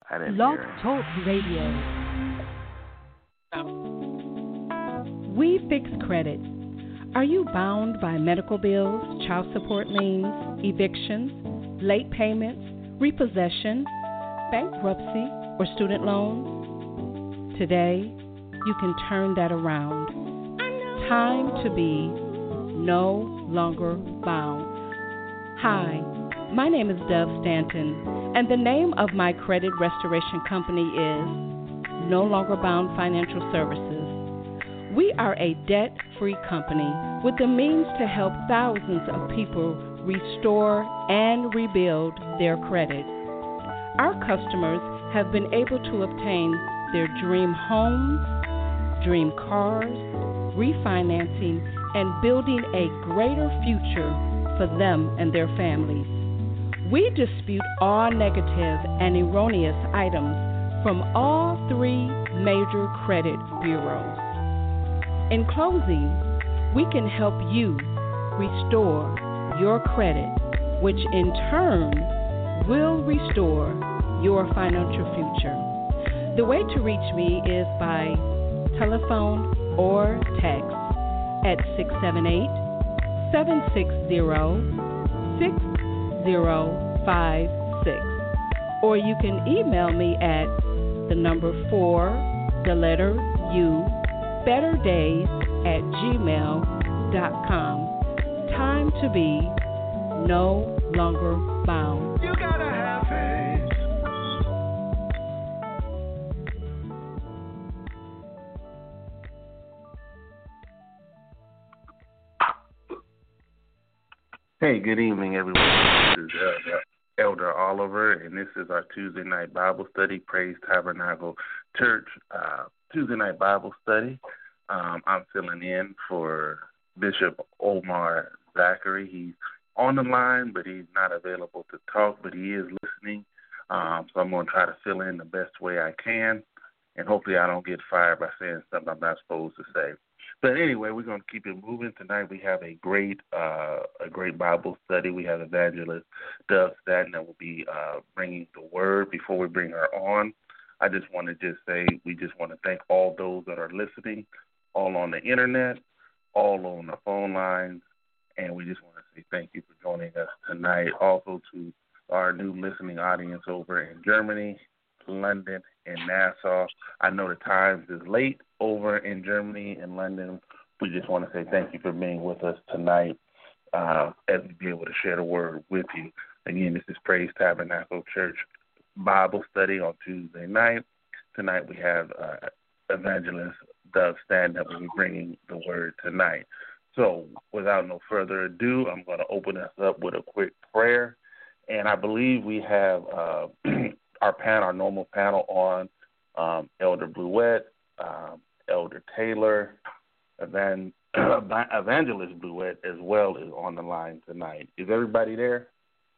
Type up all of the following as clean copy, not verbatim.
I didn't Blog hear it. Talk Radio. We fix credit. Are you bound by medical bills, child support liens, evictions, late payments, repossession, bankruptcy, or student loans? Today, you can turn that around. Time to be no longer bound. Hi, my name is Dove Stanton, and the name of my credit restoration company is No Longer Bound Financial Services. We are a debt-free company with the means to help thousands of people restore and rebuild their credit. Our customers have been able to obtain their dream homes, dream cars, refinancing, and building a greater future for them and their families. We dispute all negative and erroneous items from all three major credit bureaus. In closing, we can help you restore your credit, which in turn will restore your financial future. The way to reach me is by telephone or text at 678-760-6056, or you can email me at the number 4, the letter U, betterdays@gmail.com. Time to be no longer bound. You gotta have faith. Hey, good evening, everyone. This is Elder Oliver, and this is our Tuesday night Bible study, Praise Tabernacle Church Tuesday night Bible study. I'm filling in for Bishop Omar Zachary. He's on the line, but he's not available to talk, but he is listening. So I'm going to try to fill in the best way I can, and hopefully I don't get fired by saying something I'm not supposed to say. But anyway, we're going to keep it moving. Tonight we have a great Bible study. We have Evangelist Dove Stanton that will be bringing the word. Before we bring her on, I just want to say we just want to thank all those that are listening, all on the internet, all on the phone lines, and we just want to say thank you for joining us tonight. Also to our new listening audience over in Germany, London, and Nassau. I know the times is late over in Germany and London. We just want to say thank you for being with us tonight as we be able to share the word with you. Again, this is Praise Tabernacle Church Bible study on Tuesday night. Tonight we have Evangelist Dove Stanton that will be bringing the word tonight. So without no further ado, I'm going to open us up with a quick prayer. And I believe we have our normal panel on, Elder Bluette, Elder Taylor, Evangelist Bluette as well is on the line tonight. Is everybody there?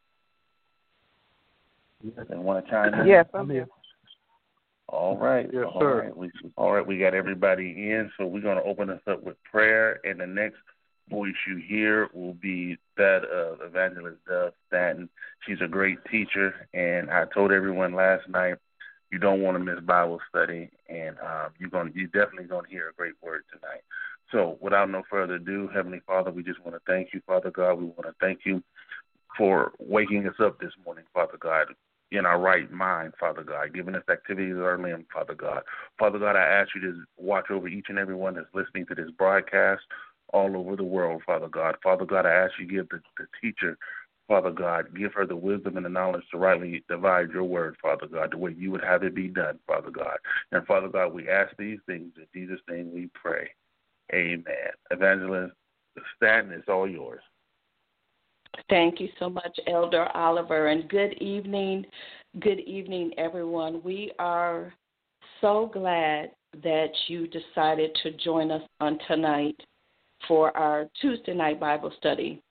Yes. And want to chime in? Yes, I'm here. All right. Yes, sir. All right, we got everybody in, so we're going to open us up with prayer, and the next voice you hear will be that of Evangelist Dove Stanton. She's a great teacher, and I told everyone last night you don't want to miss Bible study, and you're definitely going to hear a great word tonight. So without no further ado, Heavenly Father, we just want to thank you, Father God. We want to thank you for waking us up this morning, Father God, in our right mind, Father God, giving us activities of our limb, Father God. Father God, I ask you to watch over each and every one that's listening to this broadcast all over the world, Father God. Father God, I ask you to give the teacher, Father God, give her the wisdom and the knowledge to rightly divide your word, Father God, the way you would have it be done, Father God. And Father God, we ask these things in Jesus' name we pray. Amen. Evangelist Stanton, it's all yours. Thank you so much, Elder Oliver, and good evening, everyone. We are so glad that you decided to join us on tonight for our Tuesday night Bible study.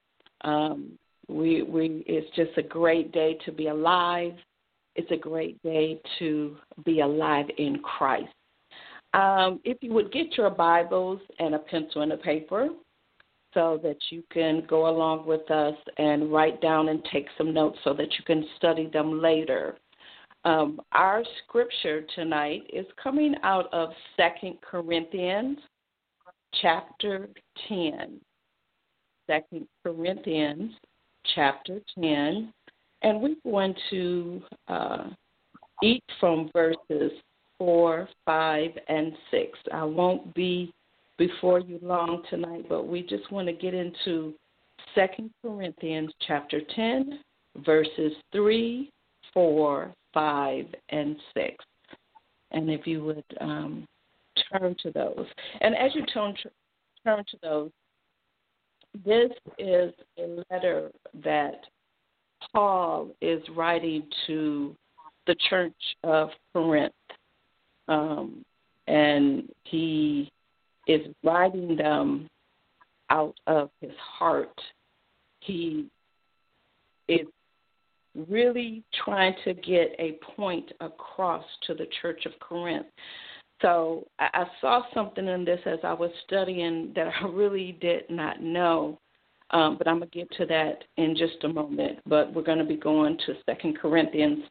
It's just a great day to be alive. It's a great day to be alive in Christ. If you would get your Bibles and a pencil and a paper, so that you can go along with us and write down and take some notes so that you can study them later. Our scripture tonight is coming out of 2 Corinthians chapter 10. 2 Corinthians chapter 10. And we're going to eat from verses 4, 5, and 6. I won't be before you long tonight, but we just want to get into 2 Corinthians chapter 10, verses 3, 4, 5, and 6. And if you would turn to those. And as you turn to those, this is a letter that Paul is writing to the church of Corinth. And he is writing them out of his heart. He is really trying to get a point across to the church of Corinth. So I saw something in this as I was studying that I really did not know, but I'm going to get to that in just a moment. But we're going to be going to 2 Corinthians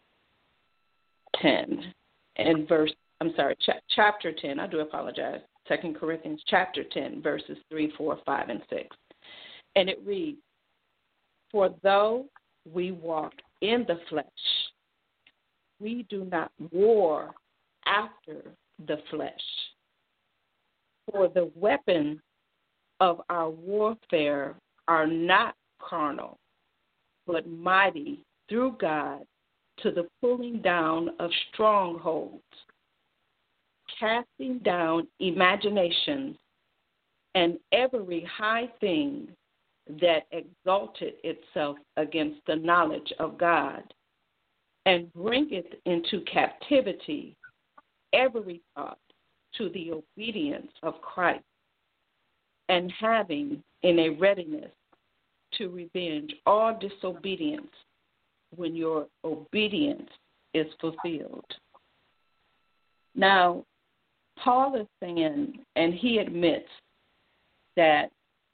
10 and chapter 10. I do apologize. 2 Corinthians chapter 10, verses 3, 4, 5, and 6. And it reads, "For though we walk in the flesh, we do not war after the flesh. For the weapons of our warfare are not carnal, but mighty through God to the pulling down of strongholds, casting down imaginations and every high thing that exalted itself against the knowledge of God, and bringeth into captivity every thought to the obedience of Christ, and having in a readiness to revenge all disobedience when your obedience is fulfilled." Now, Paul is saying, and he admits that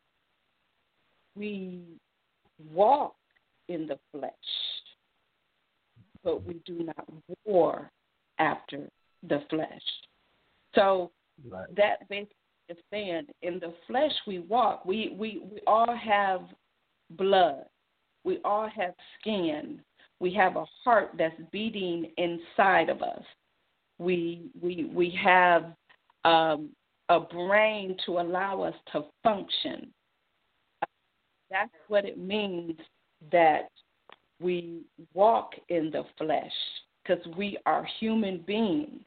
we walk in the flesh, but we do not war after the flesh. So that basically is saying in the flesh we walk. We all have blood. We all have skin. We have a heart that's beating inside of us. We have a brain to allow us to function. That's what it means that we walk in the flesh, because we are human beings.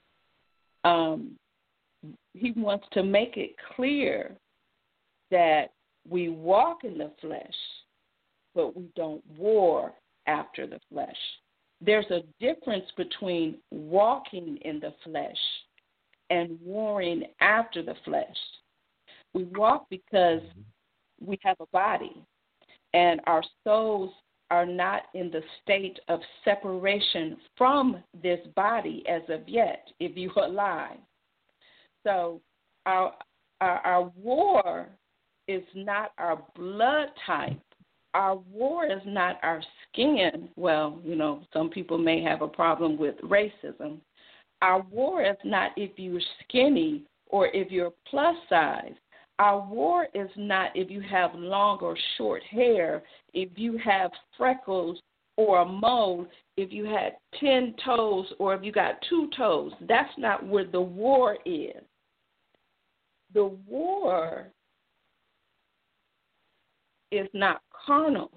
He wants to make it clear that we walk in the flesh, but we don't war after the flesh. There's a difference between walking in the flesh and warring after the flesh. We walk because we have a body, and our souls are not in the state of separation from this body as of yet, if you are alive. So our war is not our blood type. Our war is not our skin. Well, some people may have a problem with racism. Our war is not if you're skinny or if you're plus size. Our war is not if you have long or short hair, if you have freckles or a mole, if you had 10 toes or if you got 2 toes. That's not where the war is. The war is not carnal.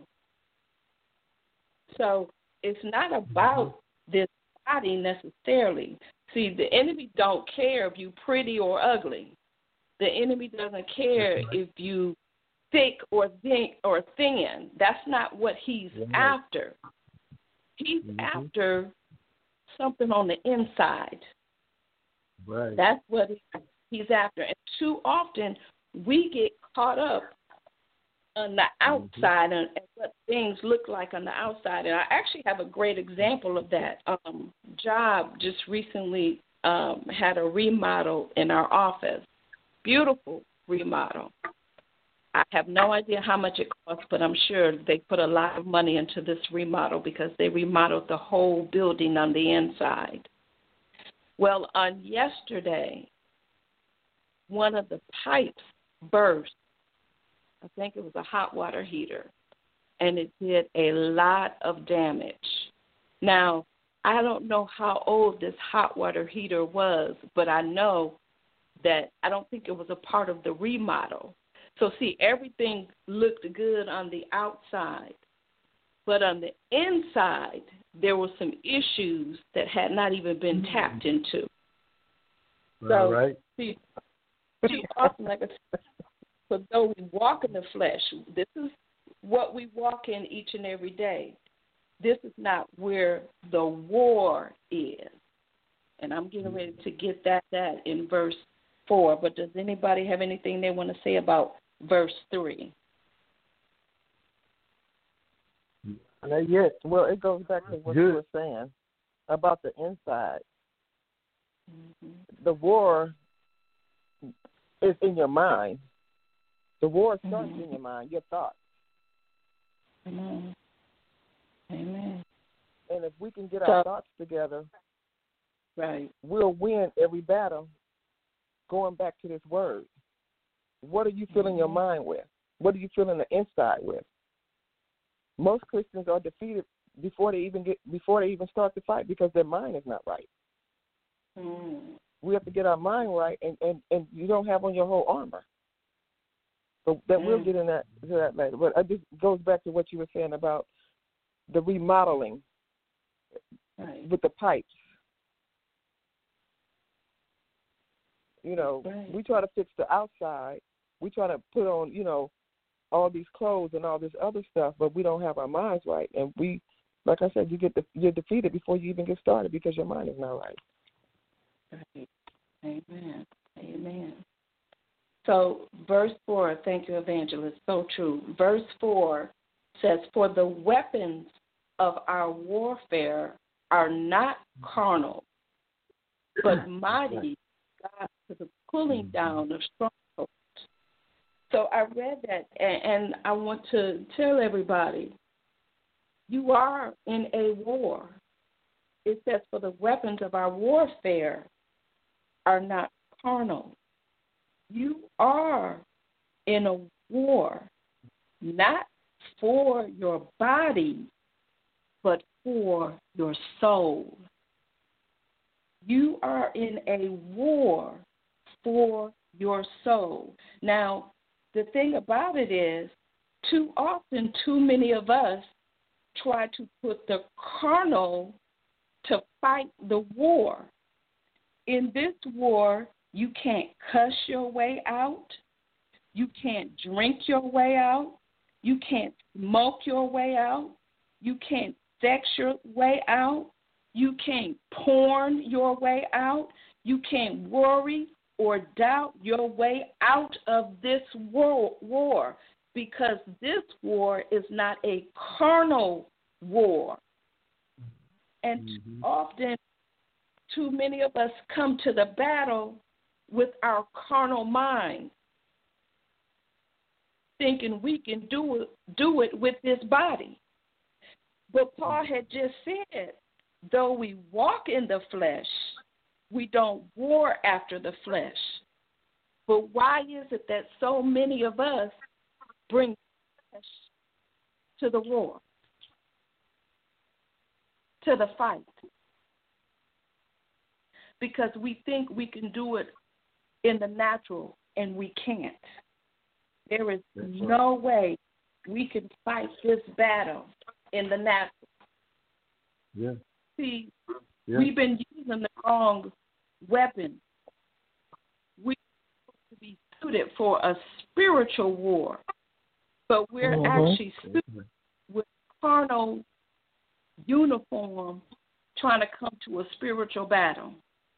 So it's not about this body necessarily. See, the enemy don't care if you pretty or ugly. The enemy doesn't care if you thick or thin. That's not what he's after. He's after something on the inside. Right. That's what he's after. And too often we get caught up on the outside and what things look like on the outside. And I actually have a great example of that. Job just recently had a remodel in our office. Beautiful remodel. I have no idea how much it costs, but I'm sure they put a lot of money into this remodel because they remodeled the whole building on the inside. Well, on yesterday, one of the pipes burst. I think it was a hot water heater, and it did a lot of damage. Now, I don't know how old this hot water heater was, but I know that I don't think it was a part of the remodel. So, see, everything looked good on the outside, but on the inside, there were some issues that had not even been tapped into. All right. See, often, like I said, for though we walk in the flesh, this is what we walk in each and every day. This is not where the war is. And I'm getting ready to get that in verse 4. But does anybody have anything they want to say about verse 3? Not yet. Well, it goes back to what you were saying about the inside. Mm-hmm. The war is in your mind. The war starts in your mind, your thoughts. Amen. Amen. And if we can get our thoughts together, right, we'll win every battle. Going back to this word, what are you filling your mind with? What are you filling the inside with? Most Christians are defeated before they even start the fight because their mind is not right. We have to get our mind right, and you don't have on your whole armor. So that we'll get into that later. But it just goes back to what you were saying about the remodeling with the pipes. You know, we try to fix the outside. We try to put on, all these clothes and all this other stuff, but we don't have our minds right. And we, like I said, you're defeated before you even get started because your mind is not right. Right. Amen. Amen. So verse 4, thank you, Evangelist, so true. Verse 4 says, "For the weapons of our warfare are not carnal, but mighty God to the pulling down of strongholds." So I read that, and I want to tell everybody, you are in a war. It says, "For the weapons of our warfare are not carnal." You are in a war, not for your body, but for your soul. You are in a war for your soul. Now, the thing about it is, too often, too many of us try to put the carnal to fight the war. In this war, you can't cuss your way out. You can't drink your way out. You can't smoke your way out. You can't sex your way out. You can't porn your way out. You can't worry or doubt your way out of this war because this war is not a carnal war. And often, too many of us come to the battle with our carnal mind, thinking we can do it with this body. But Paul had just said, though we walk in the flesh, we don't war after the flesh. But why is it that so many of us bring flesh to the war, to the fight? Because we think we can do it in the natural, and we can't. There is no way we can fight this battle in the natural. Yeah. See, we've been using the wrong weapon. We're supposed to be suited for a spiritual war, but we're actually suited with carnal uniform trying to come to a spiritual battle.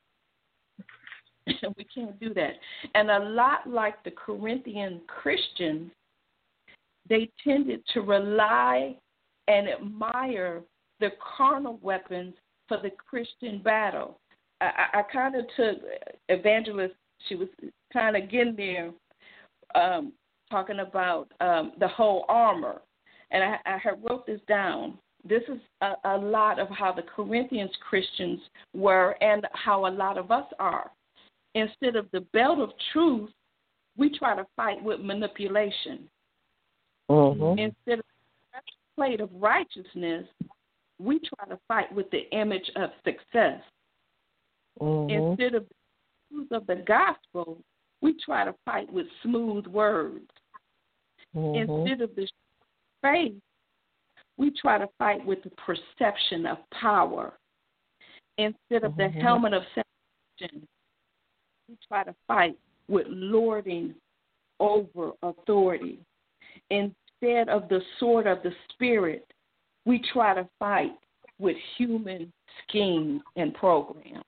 And we can't do that. And a lot like the Corinthian Christians, they tended to rely and admire the carnal weapons for the Christian battle. I kind of took Evangelist, she was kind of getting there talking about the whole armor. And I wrote this down. This is a lot of how the Corinthians Christians were and how a lot of us are. Instead of the belt of truth, we try to fight with manipulation. Mm-hmm. Instead of the plate of righteousness, we try to fight with the image of success. Mm-hmm. Instead of the truth of the gospel, we try to fight with smooth words. Mm-hmm. Instead of the faith, we try to fight with the perception of power. Instead of the helmet of salvation, we try to fight with lording over authority. Instead of the sword of the Spirit, we try to fight with human schemes and programs.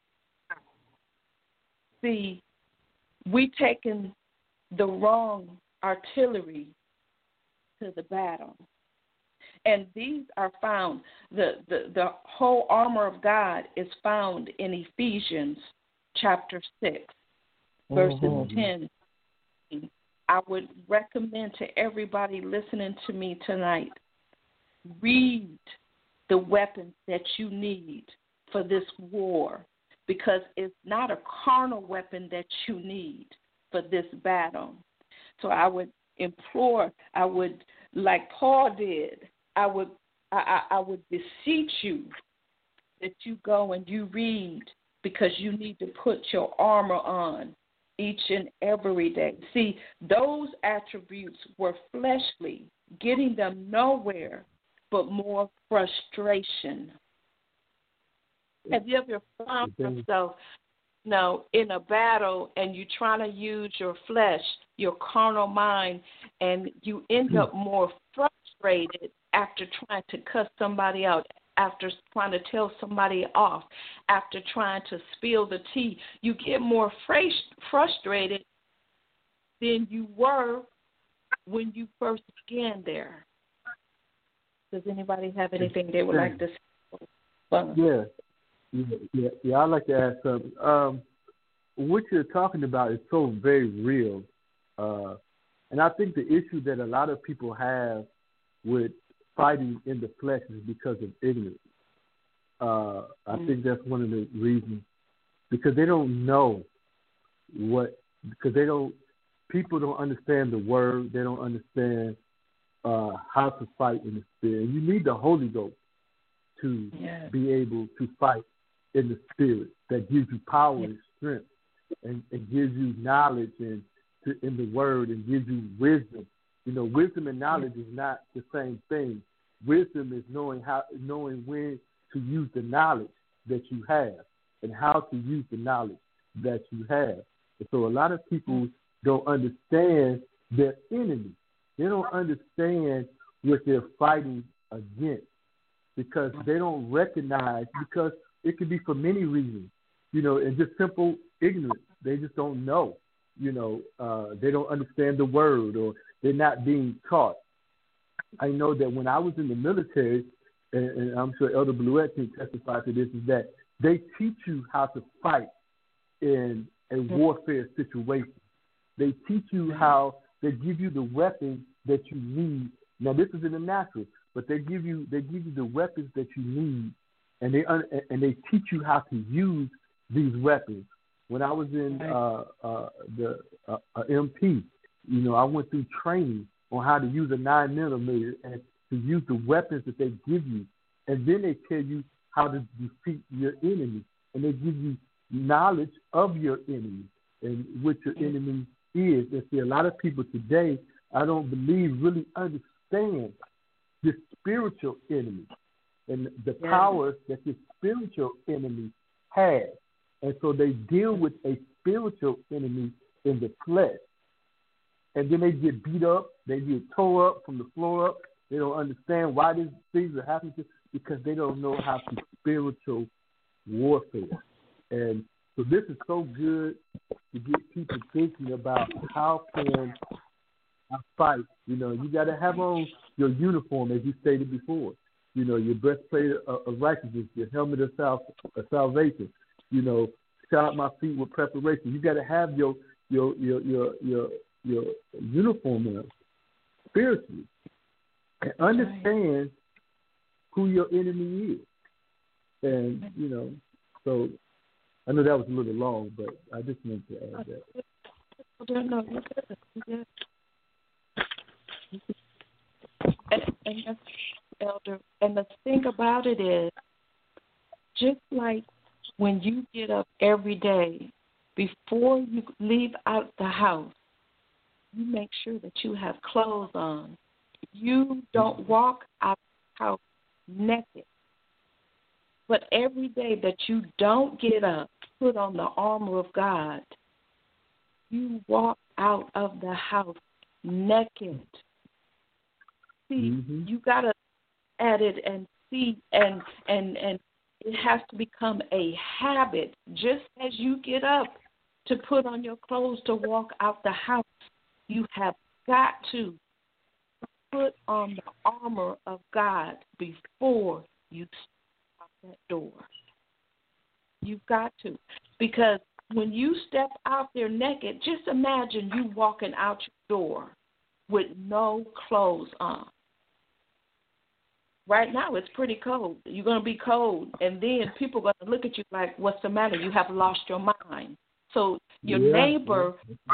See, we've taken the wrong artillery to the battle. And these are found, the whole armor of God is found in Ephesians chapter 6, verses 10. I would recommend to everybody listening to me tonight, read the weapons that you need for this war, because it's not a carnal weapon that you need for this battle. So I would implore, like Paul did, I would beseech you that you go and you read, because you need to put your armor on each and every day. See, those attributes were fleshly, getting them nowhere but more frustration. Have you ever found yourself, in a battle and you're trying to use your flesh, your carnal mind, and you end up more frustrated after trying to cuss somebody out, after trying to tell somebody off, after trying to spill the tea? You get more frustrated than you were when you first began there. Does anybody have anything they would like to say? Yeah. I'd like to ask something. What you're talking about is so very real. And I think the issue that a lot of people have with fighting in the flesh is because of ignorance. I think that's one of the reasons, because they don't know people don't understand the word. They don't understand how to fight in the spirit. And you need the Holy Ghost to be able to fight in the spirit, that gives you power and strength, and gives you knowledge in the word, and gives you wisdom. Wisdom and knowledge is not the same thing. Wisdom is knowing when to use the knowledge that you have and how to use the knowledge that you have. And so a lot of people don't understand their enemy. They don't understand what they're fighting against, because they don't recognize, because it could be for many reasons, and just simple ignorance. They just don't know. They don't understand the word, or they're not being taught. I know that when I was in the military, and I'm sure Elder Bluette can testify to this, is that they teach you how to fight in a warfare situation. They teach you how, they give you the weapons that you need. Now, this is in the natural, but they give you the weapons that you need, and they teach you how to use these weapons. When I was in the MP, I went through training on how to use a 9mm and to use the weapons that they give you, and then they tell you how to defeat your enemy, and they give you knowledge of your enemy and what your enemy is. And see, a lot of people today, I don't believe, really understand this spiritual enemy and the power that this spiritual enemy has. And so they deal with a spiritual enemy in the flesh. And then they get beat up, they get tore up from the floor up. They don't understand why these things are happening because they don't know how to spiritual warfare. And so this is so good to get people thinking about how can I fight. You got to have on your uniform, as you stated before. Your breastplate of righteousness, your helmet of salvation. Shod my feet with preparation. You got to have your uniform spiritually and understand who your enemy is. And, so I know that was a little long, but I just wanted to add that. No, you're good. And that's, Elder, and the thing about it is, just like when you get up every day, before you leave out the house, you make sure that you have clothes on. You don't walk out the house naked. But every day that you don't get up, put on the armor of God, you walk out of the house naked. See, you got to add it and see, and it has to become a habit. Just as you get up to put on your clothes to walk out the house, you have got to put on the armor of God before you step out that door. You've got to. Because when you step out there naked, just imagine you walking out your door with no clothes on. Right now, it's pretty cold. You're going to be cold, and then people are going to look at you like, what's the matter? You have lost your mind. So your neighbor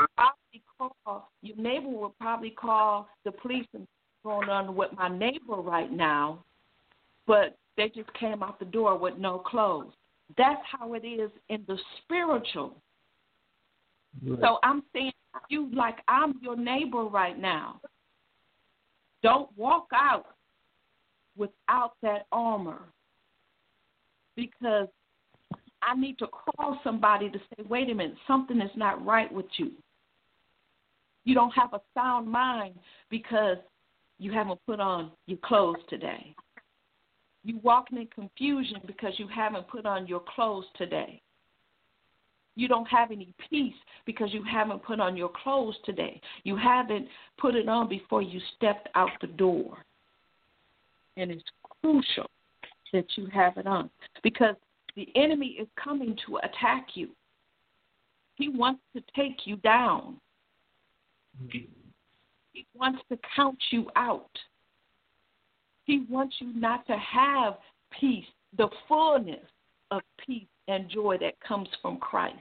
will probably call the police and going on with my neighbor right now, but they just came out the door with no clothes. That's how it is in the spiritual. Right. So I'm saying you like I'm your neighbor right now. Don't walk out without that armor, because I need to call somebody to say, wait a minute, something is not right with you. You don't have a sound mind because you haven't put on your clothes today. You walking in confusion because you haven't put on your clothes today. You don't have any peace because you haven't put on your clothes today. You haven't put it on before you stepped out the door. And it's crucial that you have it on, because the enemy is coming to attack you. He wants to take you down. He wants to count you out. He wants you not to have peace, the fullness of peace and joy that comes from Christ.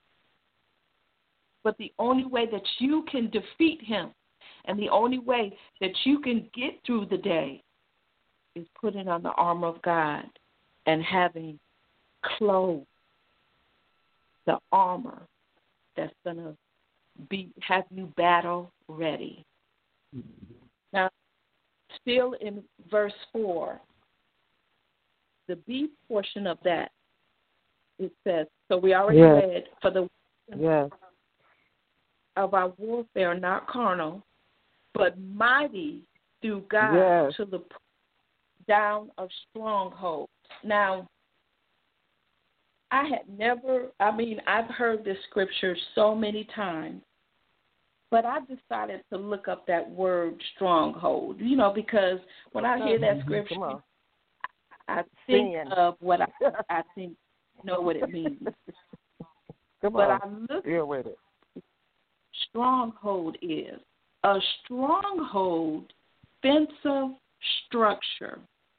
But the only way that you can defeat him and the only way that you can get through the day is putting on the armor of God and having clothes, the armor that's going to have you battle ready. Now, still in verse 4, the B portion of that, it says, so we already read, for the of our warfare, not carnal, but mighty through God to the down of strongholds. Now, I've heard this scripture so many times, but I decided to look up that word stronghold, because when I hear that scripture, I think of what I think know what it means. I look with it. Stronghold is a stronghold, defensive structure.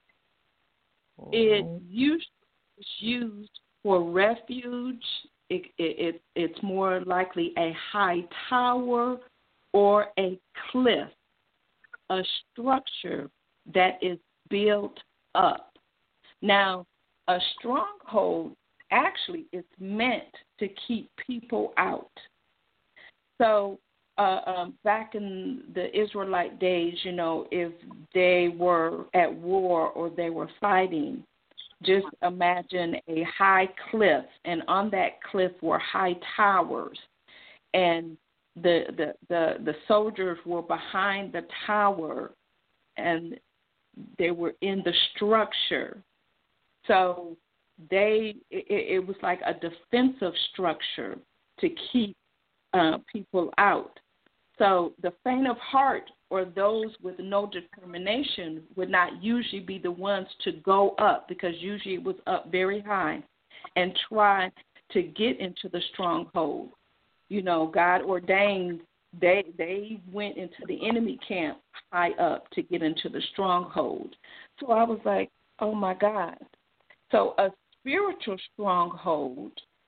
It's used for refuge. It's more likely a high tower or a cliff, a structure that is built up. Now, a stronghold actually is meant to keep people out. So back in the Israelite days, if they were at war or they were fighting, just imagine a high cliff, and on that cliff were high towers, and the soldiers were behind the tower, and they were in the structure. So it was like a defensive structure to keep people out. So the faint of heart or those with no determination would not usually be the ones to go up, because usually it was up very high, and try to get into the stronghold. God ordained They went into the enemy camp high up to get into the stronghold. So I was like, oh, my God. So a spiritual stronghold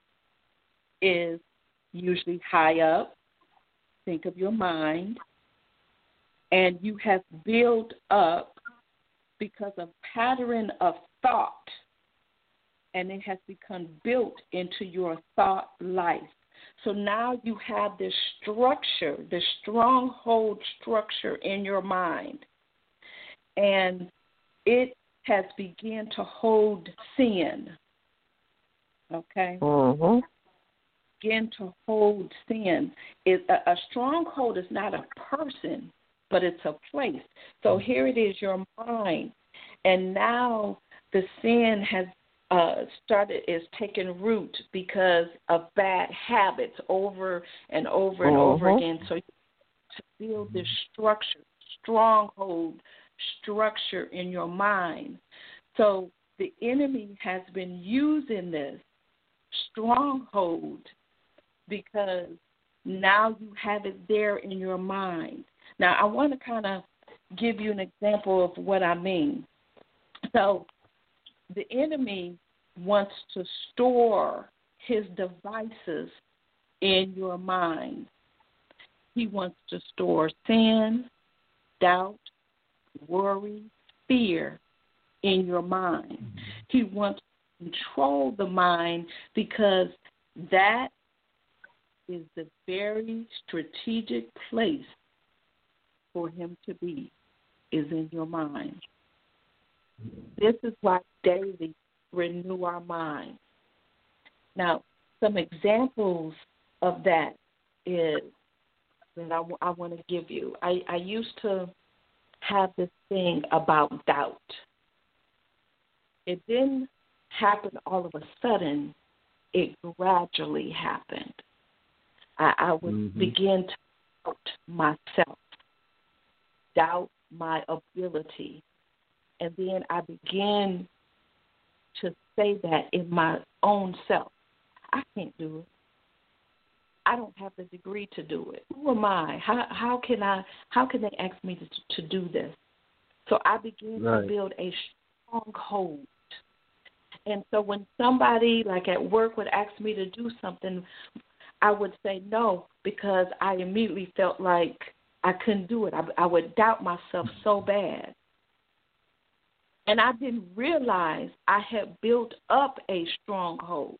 is usually high up. Think of your mind. And you have built up because of pattern of thought, and it has become built into your thought life. So now you have this structure, this stronghold structure in your mind, and it has begun to hold sin. Okay? Mm-hmm. Begin to hold sin. A stronghold is not a person, but it's a place. So here it is, your mind, and now the sin has is taking root because of bad habits over and over and over again. So you have to build this structure, stronghold structure in your mind. So the enemy has been using this stronghold because now you have it there in your mind. Now, I want to kind of give you an example of what I mean. So the enemy wants to store his devices in your mind. He wants to store sin, doubt, worry, fear in your mind. He wants to control the mind because that is the very strategic place for him to be, is in your mind. This is why daily renew our mind. Now, some examples of that is that I want to give you. I used to have this thing about doubt. It didn't happen all of a sudden. It gradually happened. I would begin to doubt myself, doubt my ability, and then I began to say that in my own self. I can't do it. I don't have the degree to do it. Who am I? How can they ask me to do this? So I began to build a stronghold. And so when somebody like at work would ask me to do something, I would say no because I immediately felt like I couldn't do it. I would doubt myself so bad. And I didn't realize I had built up a stronghold.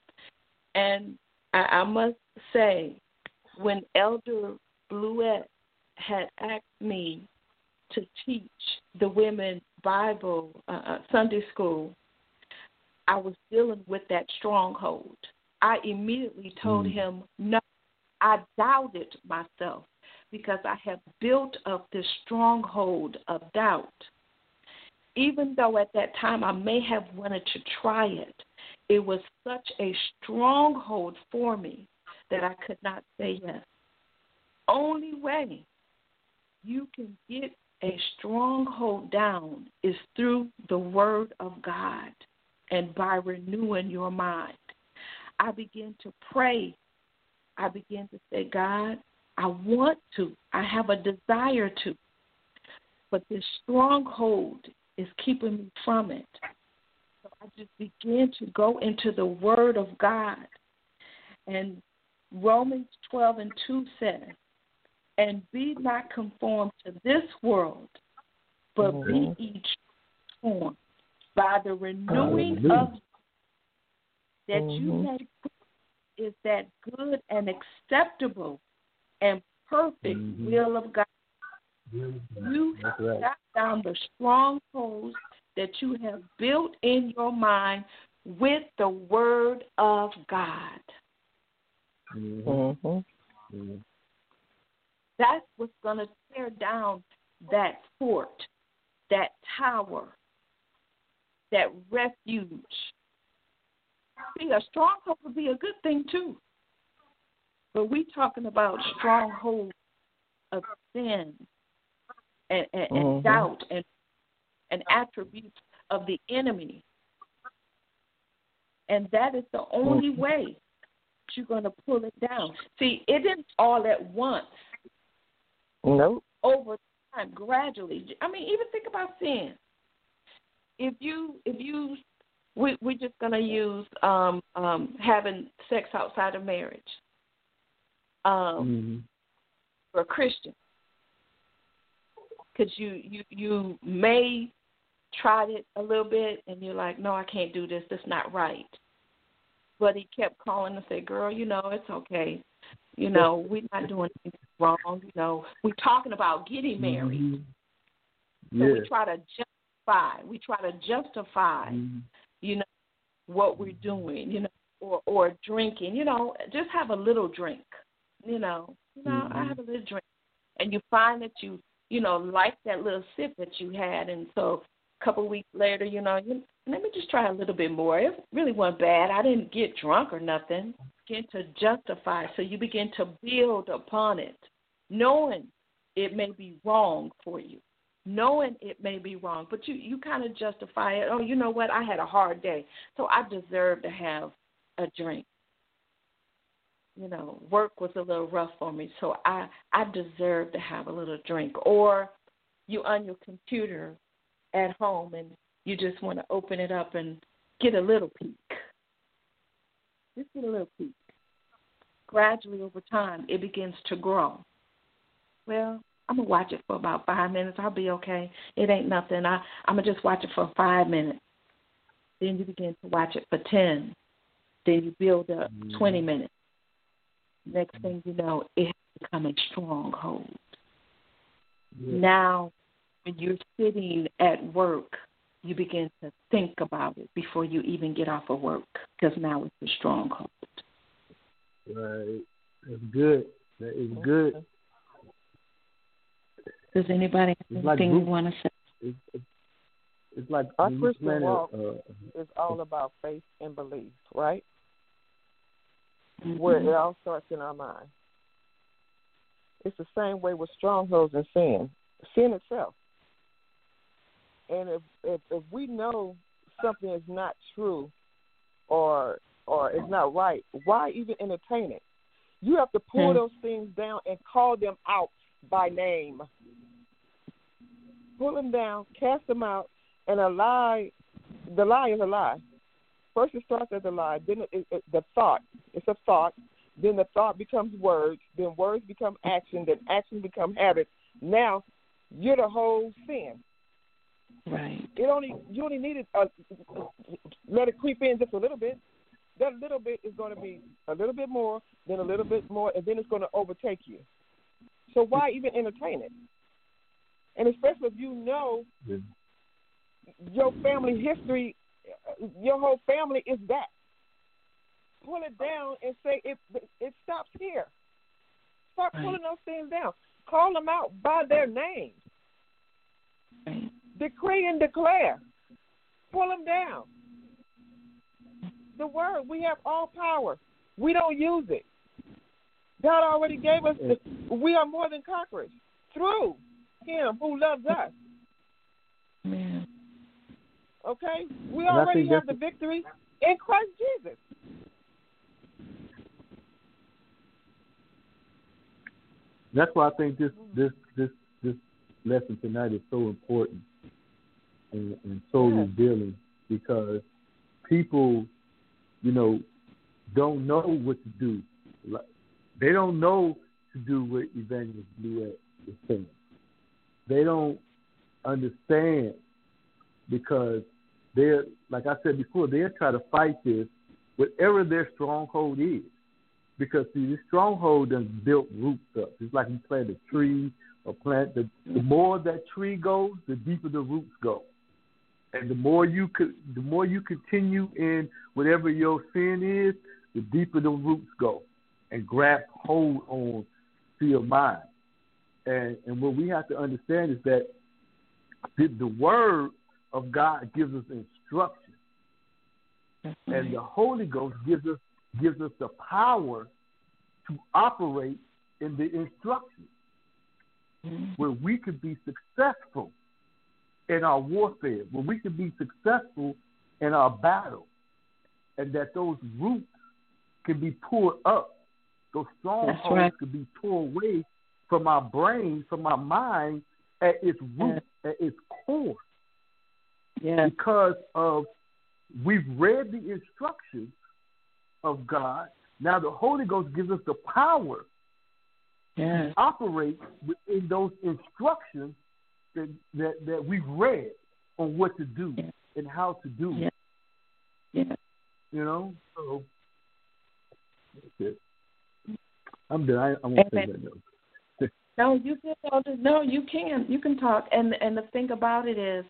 And I must say, when Elder Bluette had asked me to teach the women Bible Sunday school, I was dealing with that stronghold. I immediately told him, no, I doubted myself because I have built up this stronghold of doubt. Even though at that time I may have wanted to try it, it was such a stronghold for me that I could not say yes. Only way you can get a stronghold down is through the Word of God and by renewing your mind. I began to pray. I began to say, God, I want to. I have a desire to. But this stronghold is keeping me from it. So I just began to go into the Word of God. And Romans 12:2 says, and be not conformed to this world, but be ye transformed by the renewing of that you may prove is that good and acceptable and perfect will of God. You have got down the strongholds that you have built in your mind with the Word of God. That's what's going to tear down that fort, that tower, that refuge. See, a stronghold would be a good thing too. But we're talking about strongholds of sin and doubt and attributes of the enemy. And that is the only way you're going to pull it down. See, it isn't all at once Nope. Over time, gradually. I mean, even think about sin. We're just gonna use having sex outside of marriage. For a Christian, because you may tried it a little bit and you're like, no, I can't do this. That's not right. But he kept calling and said, girl, it's okay. We're not doing anything wrong. We're talking about getting married. So we try to justify. What we're doing, or drinking, just have a little drink, I have a little drink. And you find that you like that little sip that you had. And so a couple of weeks later, let me just try a little bit more. It really wasn't bad. I didn't get drunk or nothing. Begin to justify. So you begin to build upon it, knowing it may be wrong for you. Knowing it may be wrong, but you kind of justify it. Oh, you know what? I had a hard day, so I deserve to have a drink. Work was a little rough for me, so I deserve to have a little drink. Or you on your computer at home and you just want to open it up and get a little peek. Just get a little peek. Gradually over time, it begins to grow. Well, I'm going to watch it for about 5 minutes. I'll be okay. It ain't nothing. I'm going to just watch it for 5 minutes. Then you begin to watch it for 10. Then you build up 20 minutes. Next thing you know, it has become a stronghold. Yeah. Now, when you're sitting at work, you begin to think about it before you even get off of work, because now it's a stronghold. Right. That's good. That is good. Does anybody have anything you want to say? It's like our Christian walk is all about faith and belief, right? Where it all starts in our mind. It's the same way with strongholds and sin itself. And if we know something is not true or is not right, why even entertain it? You have to pull those things down and call them out by name. Pull them down, cast them out, and the lie is a lie. First it starts as a lie, then the thought, it's a thought, then the thought becomes words, then words become action, then action becomes habit. Now you're the whole sin. Right. You only need it, let it creep in just a little bit. That little bit is going to be a little bit more, then a little bit more, and then it's going to overtake you. So why even entertain it? And especially if you know your family history, your whole family is that. Pull it down and say it stops here. Start pulling those things down. Call them out by their name. Right. Decree and declare. Pull them down. The word, we have all power. We don't use it. God already gave us, we are more than conquerors through Him who loves us. Amen. Okay? We already have the victory in Christ Jesus. That's why I think this lesson tonight is so important and so revealing, because people, don't know what to do. They don't know to do what Evangelist Blue is saying. They don't understand, because they're, like I said before, they'll try to fight this, whatever their stronghold is. Because, see, this stronghold done built roots up. It's like you plant a tree or plant, the more that tree goes, the deeper the roots go. And the more you continue in whatever your sin is, the deeper the roots go and grab hold on to your mind. And what we have to understand is that the Word of God gives us instruction, and the Holy Ghost gives us the power to operate in the instructions, where we could be successful in our warfare, where we could be successful in our battle, and that those roots can be pulled up, those strongholds could be torn away, from my brain, from my mind, at its root, at its core. Yeah. Because of we've read the instructions of God. Now the Holy Ghost gives us the power to operate within those instructions that we've read on what to do and how to do it. Yeah. You know? So that's it. I'm done. I won't say that though. No, you can. No, you can. You can talk. And the thing about it is,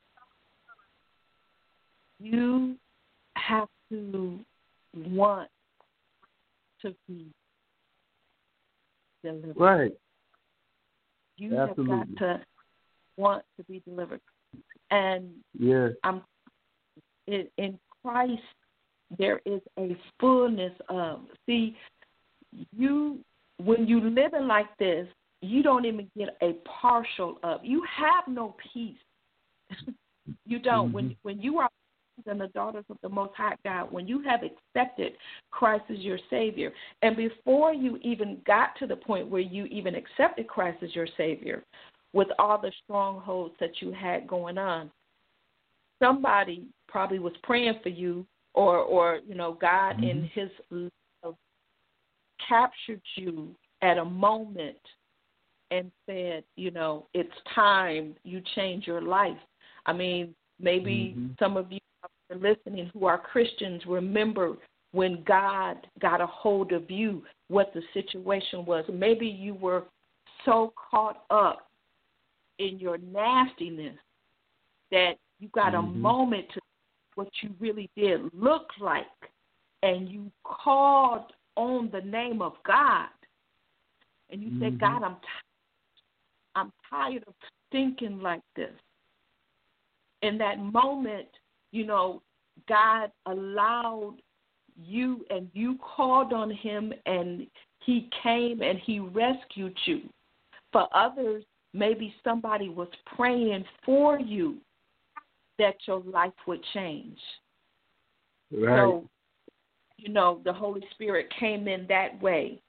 you have to want to be delivered. Right. You Absolutely. have got to want to be delivered. And in Christ, there is a fullness of. See, when you living like this, you don't even get a partial of. You have no peace. You don't. Mm-hmm. When you are and the daughters of the Most High God, when you have accepted Christ as your Savior, and before you even got to the point where you even accepted Christ as your Savior, with all the strongholds that you had going on, somebody probably was praying for you, or God in His love captured you at a moment and said, it's time you change your life. I mean, maybe some of you are listening who are Christians remember when God got a hold of you, what the situation was. Maybe you were so caught up in your nastiness that you got a moment to what you really did look like, and you called on the name of God, and you said, God, I'm tired of thinking like this. In that moment, God allowed you, and you called on Him, and He came and He rescued you. For others, maybe somebody was praying for you that your life would change. Right. So, the Holy Spirit came in that way,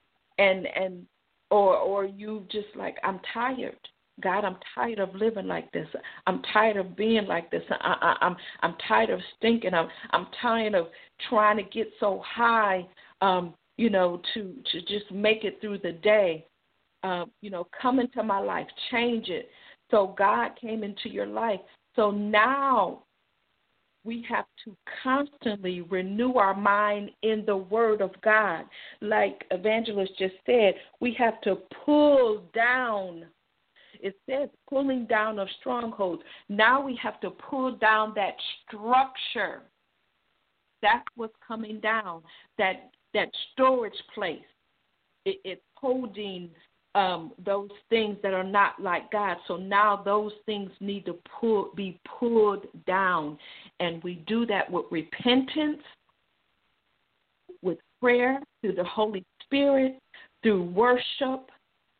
or you just like, I'm tired. God, I'm tired of living like this. I'm tired of being like this. I'm tired of stinking. I'm tired of trying to get so high, to just make it through the day. Come into my life, change it. So God came into your life. So now we have to constantly renew our mind in the Word of God. Like Evangelist just said, we have to pull down. It says pulling down of strongholds. Now we have to pull down that structure. That's what's coming down, that storage place. It's holding those things that are not like God. So now those things need to be pulled down. And we do that with repentance, with prayer, through the Holy Spirit, through worship.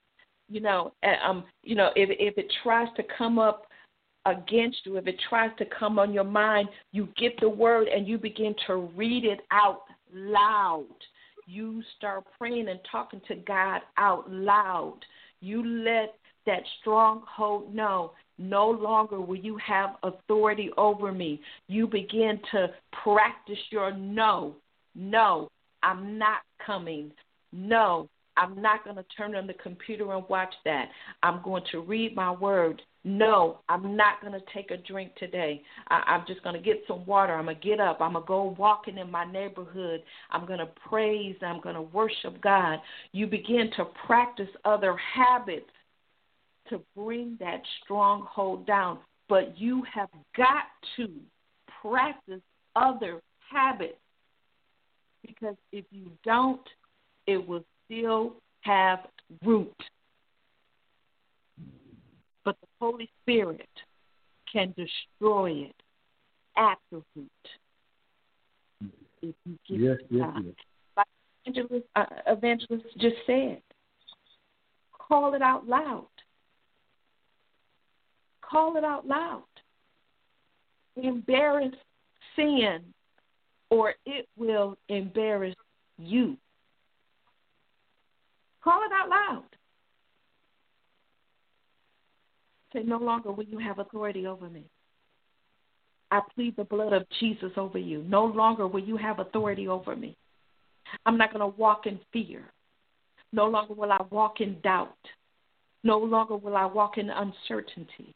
If it tries to come up against you, if it tries to come on your mind, you get the word and you begin to read it out loud. You start praying and talking to God out loud. You let that stronghold know, no longer will you have authority over me. You begin to practice your no, I'm not coming. No, I'm not going to turn on the computer and watch that. I'm going to read my word. No, I'm not going to take a drink today. I'm just going to get some water. I'm going to get up. I'm going to go walking in my neighborhood. I'm going to praise. I'm going to worship God. You begin to practice other habits to bring that stronghold down. But you have got to practice other habits, because if you don't, it will still have root. But the Holy Spirit can destroy it at the root if you give it to God. Like Evangelist just said, call it out loud. Call it out loud. Embarrass sin, or it will embarrass you. Call it out loud. Say, no longer will you have authority over me. I plead the blood of Jesus over you. No longer will you have authority over me. I'm not going to walk in fear. No longer will I walk in doubt. No longer will I walk in uncertainty.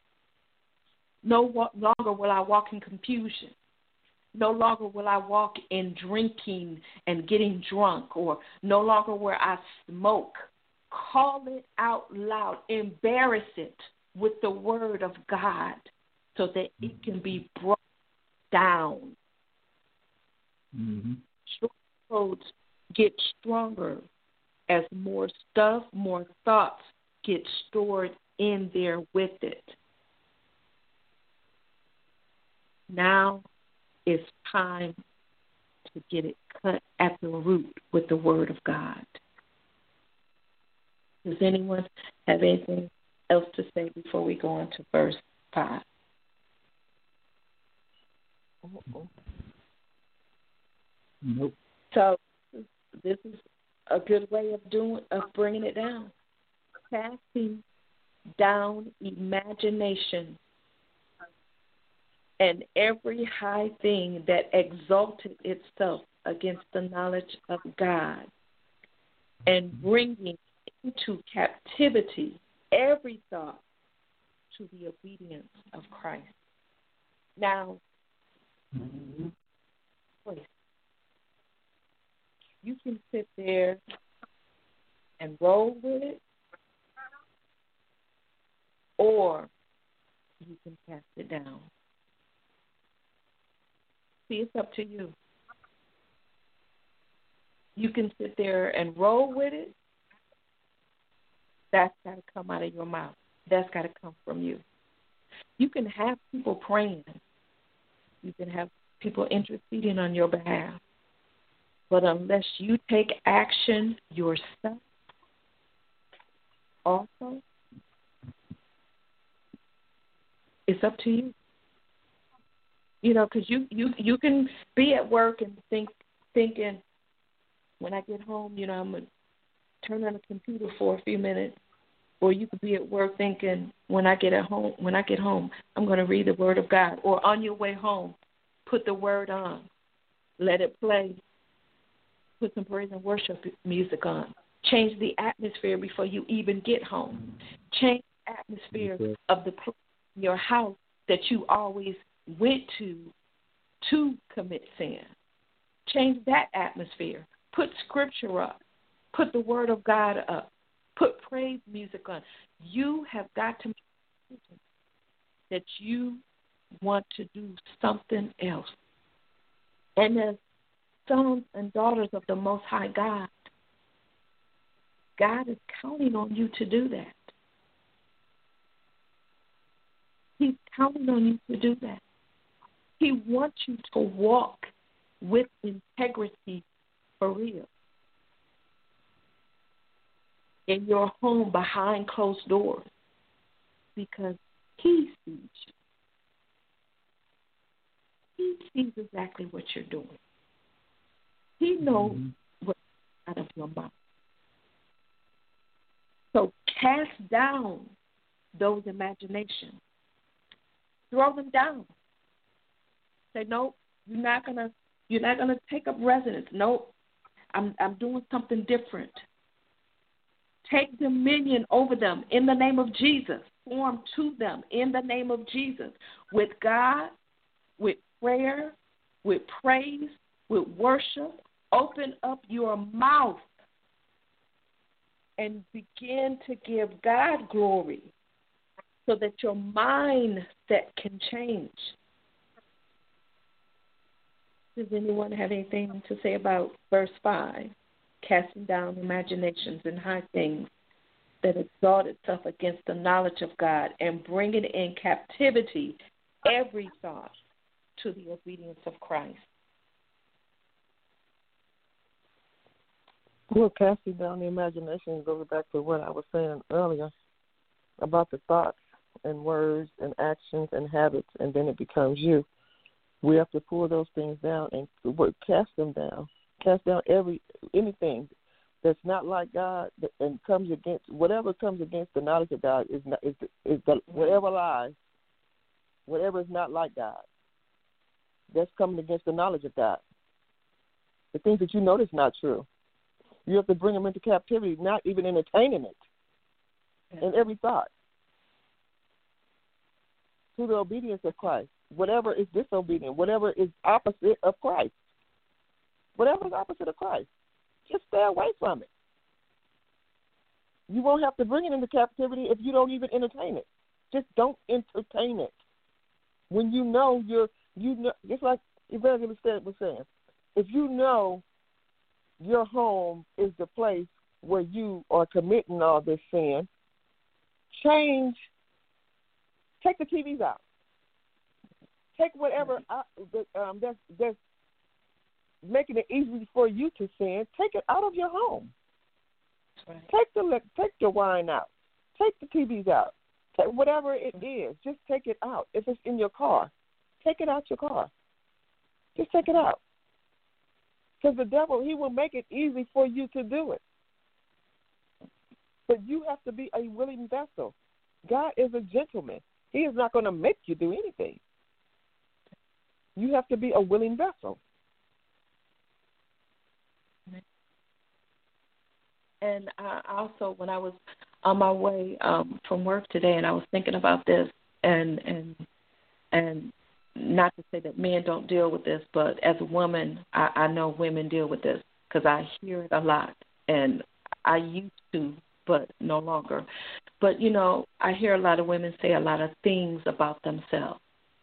No longer will I walk in confusion. No longer will I walk in drinking and getting drunk, or no longer will I smoke. Call it out loud. Embarrass it with the word of God so that it can be brought down. Mm-hmm. Strongholds get stronger as more stuff, more thoughts get stored in there with it. Now it's time to get it cut at the root with the Word of God. Does anyone have anything else to say before we go on to verse 5? Nope. So this is a good way of bringing it down. Casting down imagination and every high thing that exalted itself against the knowledge of God, and bringing into captivity every thought to the obedience of Christ. Now, you can sit there and roll with it, or you can cast it down. See, it's up to you. You can sit there and roll with it. That's got to come out of your mouth. That's got to come from you. You can have people praying. You can have people interceding on your behalf. But unless you take action yourself also, it's up to you. You know, because you can be at work and thinking, when I get home, you know, I'm going to turn on the computer for a few minutes. Or you could be at work thinking, when I get home, I'm going to read the Word of God. Or on your way home, put the Word on. Let it play. Put some praise and worship music on. Change the atmosphere before you even get home. Change the atmosphere of the place in your house that you always went to commit sin. Change that atmosphere. Put scripture up. Put the Word of God up. Put praise music on. You have got to make a decision that you want to do something else. And as sons and daughters of the Most High God, God is counting on you to do that. He's counting on you to do that. He wants you to walk with integrity for real. In your home behind closed doors, because He sees you. He sees exactly what you're doing. He knows what's out of your mouth. So cast down those imaginations. Throw them down. Say, no, you're not gonna take up residence. No, I'm doing something different. Take dominion over them in the name of Jesus. Form to them in the name of Jesus. With God, with prayer, with praise, with worship. Open up your mouth and begin to give God glory so that your mindset can change. Does anyone have anything to say about verse 5? Casting down imaginations and high things that exalt itself against the knowledge of God, and bringing in captivity every thought to the obedience of Christ. Well, casting down the imagination goes back to what I was saying earlier about the thoughts and words and actions and habits, and then it becomes you. We have to pull those things down and cast them down. Cast down anything that's not like God and comes against whatever comes against the knowledge of God is whatever lies, whatever is not like God. That's coming against the knowledge of God. The things that you know that's not true. You have to bring them into captivity, not even entertaining it in every thought. To the obedience of Christ. Whatever is disobedient, whatever is opposite of Christ. Whatever is opposite of Christ. Just stay away from it. You won't have to bring it into captivity if you don't even entertain it. Just don't entertain it. When you know just like Evangelist was saying, if you know your home is the place where you are committing all this sin, take the TVs out. Take whatever that's making it easy for you to sin. Take it out of your home. Right. Take the wine out. Take the TVs out. Take whatever it is. Just take it out. If it's in your car, take it out your car. Just take it out. Because the devil, he will make it easy for you to do it. But you have to be a willing vessel. God is a gentleman. He is not going to make you do anything. You have to be a willing vessel. And I also, when I was on my way from work today, and I was thinking about this, and not to say that men don't deal with this, but as a woman, I know women deal with this because I hear it a lot, and I used to, but no longer. But, I hear a lot of women say a lot of things about themselves.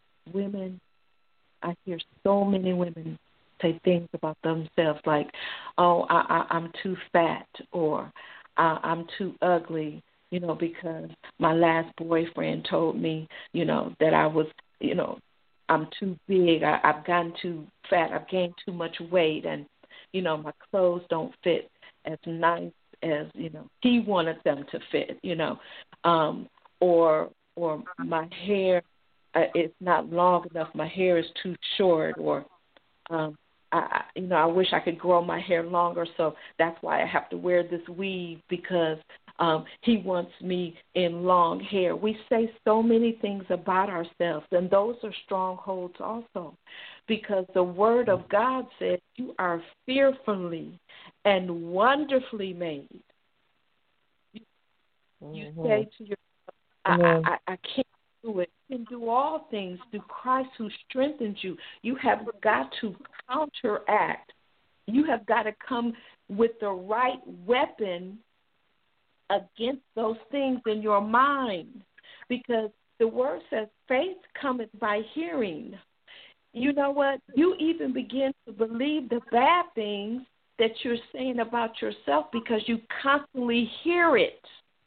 I hear so many women say things about themselves like, oh, I'm too fat, or I'm too ugly, because my last boyfriend told me, that I was, I'm too big, I've gotten too fat, I've gained too much weight, and, my clothes don't fit as nice as, he wanted them to fit, or my hair, it's not long enough, my hair is too short, or, I wish I could grow my hair longer, so that's why I have to wear this weave because he wants me in long hair. We say so many things about ourselves, and those are strongholds also, because the Word of God says you are fearfully and wonderfully made. You say to yourself, I can't do it. You can do all things through Christ who strengthens you. You have got to counteract. You have got to come with the right weapon against those things in your mind, because the Word says faith cometh by hearing. You know what? You even begin to believe the bad things that you're saying about yourself because you constantly hear it.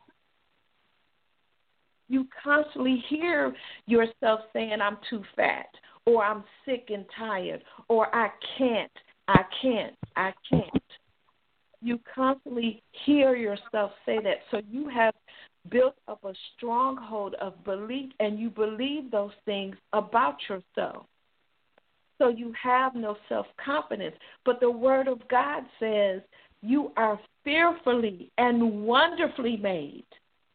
You constantly hear yourself saying, I'm too fat, or I'm sick and tired, or I can't. You constantly hear yourself say that. So you have built up a stronghold of belief, and you believe those things about yourself. So you have no self-confidence. But the Word of God says you are fearfully and wonderfully made.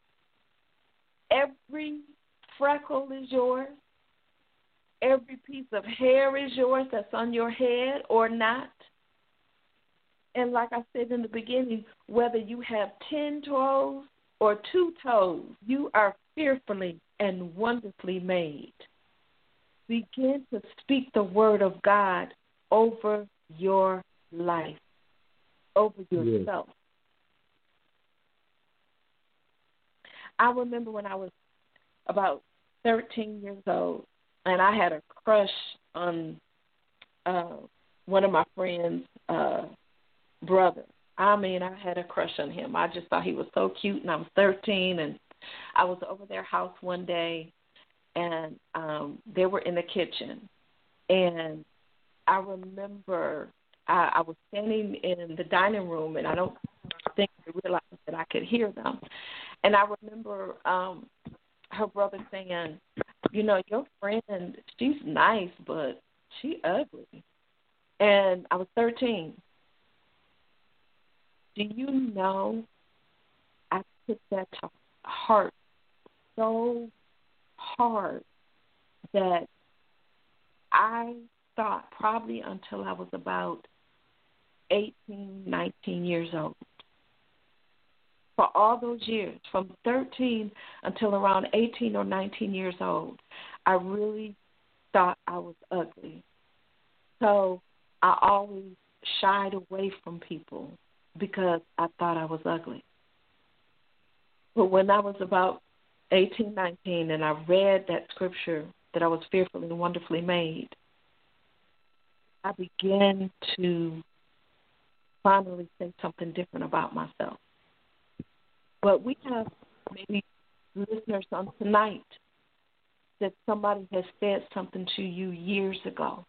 Every freckle is yours. Every piece of hair is yours that's on your head or not. And like I said in the beginning, whether you have 10 toes or 2 toes, you are fearfully and wonderfully made. Begin to speak the Word of God over your life, over yourself. Yes. I remember when I was about 13 years old, and I had a crush on one of my friends' brother. I mean, I had a crush on him. I just thought he was so cute, and I was 13, and I was over their house one day, and they were in the kitchen. And I remember I was standing in the dining room, and I don't think they realized that I could hear them. And I remember her brother saying, your friend, she's nice, but she ugly. And I was 13. Do you know I took that to heart so hard that I thought probably until I was about 18, 19 years old. For all those years, from 13 until around 18 or 19 years old, I really thought I was ugly. So I always shied away from people because I thought I was ugly. But when I was about 18, 19, and I read that scripture that I was fearfully and wonderfully made, I began to finally say something different about myself. But we have maybe listeners on tonight that somebody has said something to you years ago.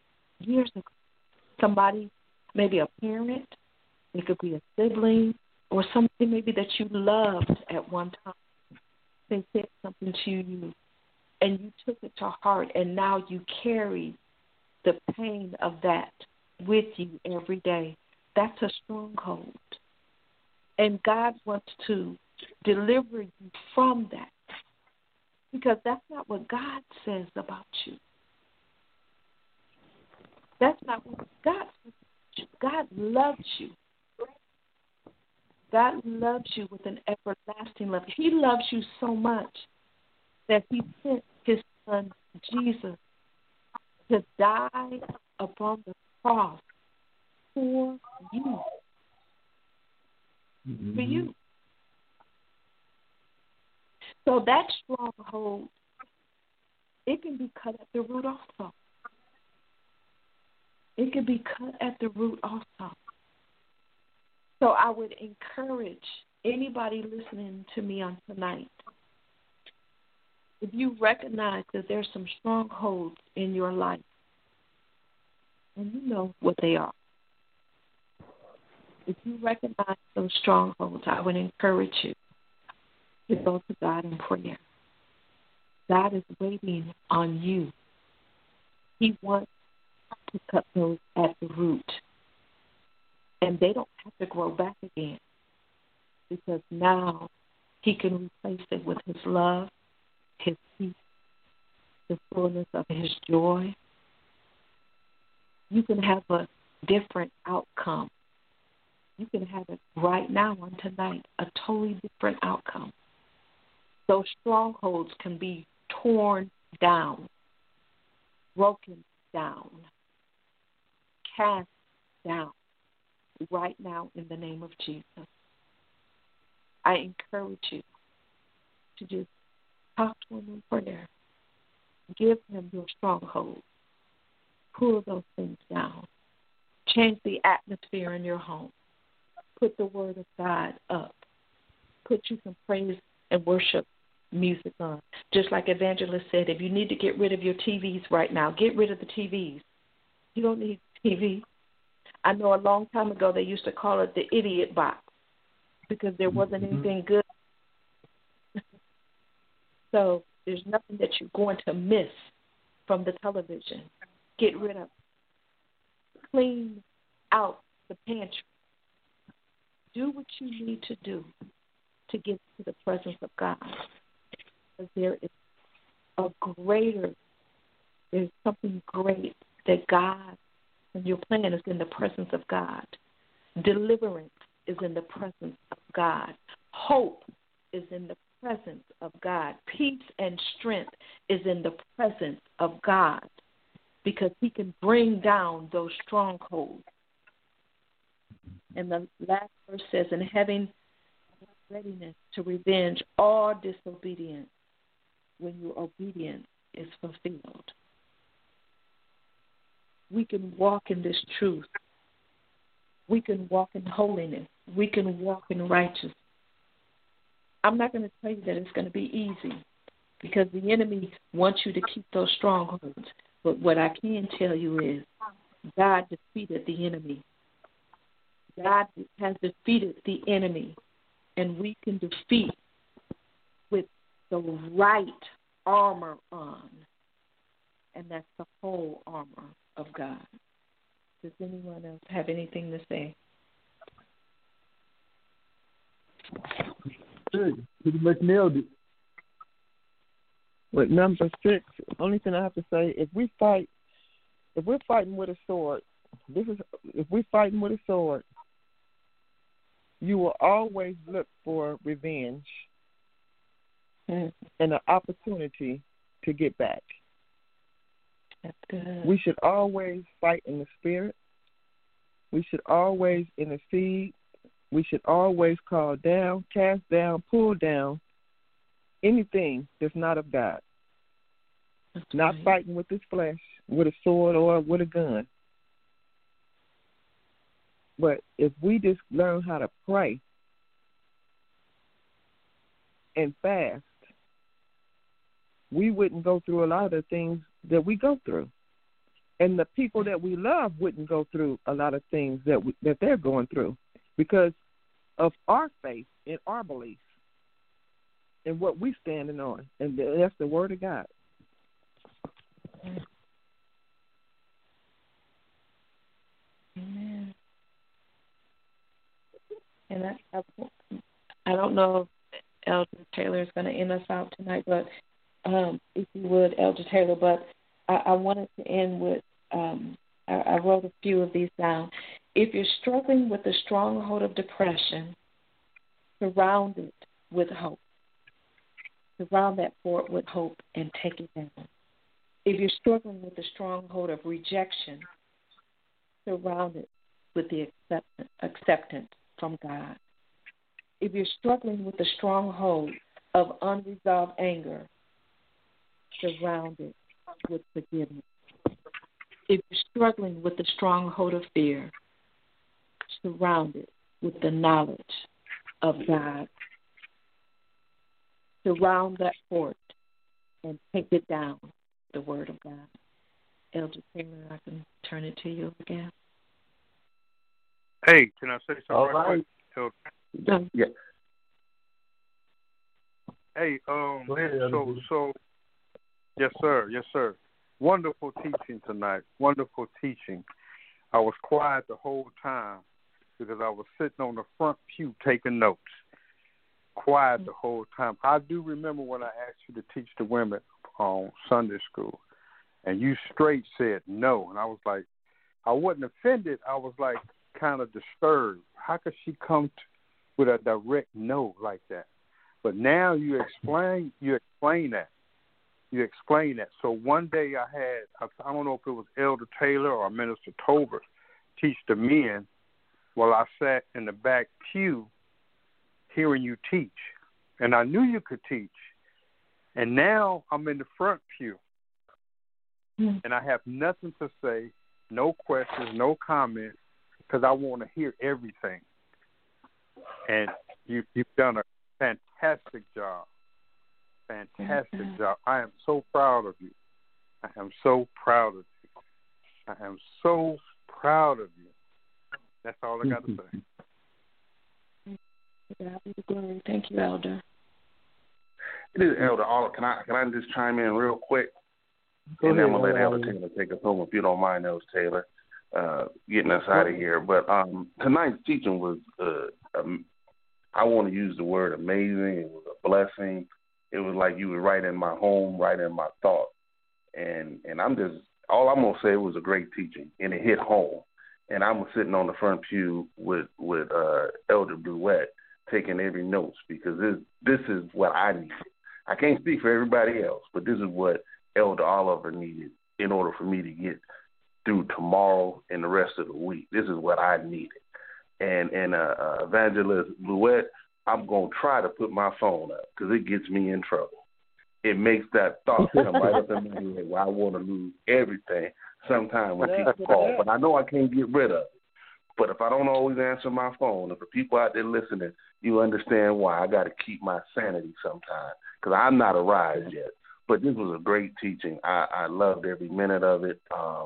Somebody, maybe a parent, it could be a sibling, or somebody maybe that you loved at one time. They said something to you, and you took it to heart, and now you carry the pain of that with you every day. That's a stronghold. And God wants to deliver you from that, because that's not what God says about you. That's not what God says. God loves you. God loves you with an everlasting love. He loves you so much that He sent His Son, Jesus, to die upon the cross for you. Mm-hmm. For you. So that stronghold, it can be cut at the root also. It can be cut at the root also. So I would encourage anybody listening to me on tonight, if you recognize that there's some strongholds in your life, and you know what they are, if you recognize those strongholds, I would encourage you to go to God in prayer. God is waiting on you. He wants to cut those at the root. And they don't have to grow back again, because now He can replace it with His love, His peace, the fullness of His joy. You can have a different outcome. You can have it right now on tonight, a totally different outcome. Those strongholds can be torn down, broken down, cast down right now in the name of Jesus. I encourage you to just talk to Him in prayer. Give Him your stronghold. Pull those things down. Change the atmosphere in your home. Put the Word of God up. Put you some praise and worship music on. Just like Evangelist said, if you need to get rid of your TVs right now, get rid of the TVs. You don't need TV. I know a long time ago they used to call it the idiot box because there wasn't anything good. So there's nothing that you're going to miss from the television. Get rid of it. Clean out the pantry. Do what you need to do to get to the presence of God. Because there is there's something great that God, and your plan is in the presence of God. Deliverance is in the presence of God. Hope is in the presence of God. Peace and strength is in the presence of God, because He can bring down those strongholds. And the last verse says, and having readiness to revenge all disobedience when your obedience is fulfilled. We can walk in this truth. We can walk in holiness. We can walk in righteousness. I'm not going to tell you that it's going to be easy, because the enemy wants you to keep those strongholds. But what I can tell you is God defeated the enemy. God has defeated the enemy, and we can defeat with the right armor on, and that's the whole armor of God. Does anyone else have anything to say? Pretty much nailed it. With number 6, only thing I have to say, if we're fighting with a sword, if we're fighting with a sword, you will always look for revenge and an opportunity to get back. That's good. We should always fight in the spirit. We should always intercede. We should always call down, cast down, pull down anything that's not of God. That's not right. fighting with his flesh, with a sword or with a gun. But if we just learn how to pray and fast, we wouldn't go through a lot of the things that we go through. And the people that we love wouldn't go through a lot of things that they're going through because of our faith and our belief and what we're standing on. And that's the Word of God. Amen. And I don't know if Elder Taylor is going to end us out tonight, but if you would, Elder Taylor, but I wanted to end with, I wrote a few of these down. If you're struggling with the stronghold of depression, surround it with hope. Surround that fort with hope and take it down. If you're struggling with the stronghold of rejection, surround it with the acceptance from God. If you're struggling with the stronghold of unresolved anger, surround it with forgiveness. If you're struggling with the stronghold of fear, surround it with the knowledge of God. Surround that fort and take it down, the Word of God. Elder Taylor, I can turn it to you again. Hey, can I say something All right right. quick? Yeah. Hey, ahead, so, yes, sir. Wonderful teaching tonight. Wonderful teaching. I was quiet the whole time because I was sitting on the front pew taking notes. Quiet the whole time. I do remember when I asked you to teach the women on Sunday school, and you straight said no, and I was like, I wasn't offended. I was like kind of disturbed. How could she come with a direct no like that? But now you explain that. So one day I don't know if it was Elder Taylor or Minister Tolbert teach the men while I sat in the back pew hearing you teach. And I knew you could teach. And now I'm in the front pew. And I have nothing to say, no questions, no comments, because I want to hear everything. And you've done a fantastic job. Fantastic job. I am so proud of you. I am so proud of you. That's all I got to say. God be the glory. Thank you, Elder. It is Elder Oliver. Can I just chime in real quick? Go and ahead, then I'm going to let Elder Taylor take us home if you don't mind, Elder Taylor, getting us out of here. But tonight's teaching was, I want to use the word amazing. It was a blessing. It was like you were right in my home, right in my thoughts. And all I'm going to say was a great teaching, and it hit home. And I'm sitting on the front pew with Elder Bluette taking every notes because this is what I needed. I can't speak for everybody else, but this is what Elder Oliver needed in order for me to get through tomorrow and the rest of the week. This is what I needed. And Evangelist Bluette, I'm going to try to put my phone up because it gets me in trouble. It makes that thought come right up in my head where I want to lose everything sometime when people call. But I know I can't get rid of it. But if I don't always answer my phone, if the people out there listening, you understand why I got to keep my sanity sometimes because I'm not arrived yet. But this was a great teaching. I loved every minute of it.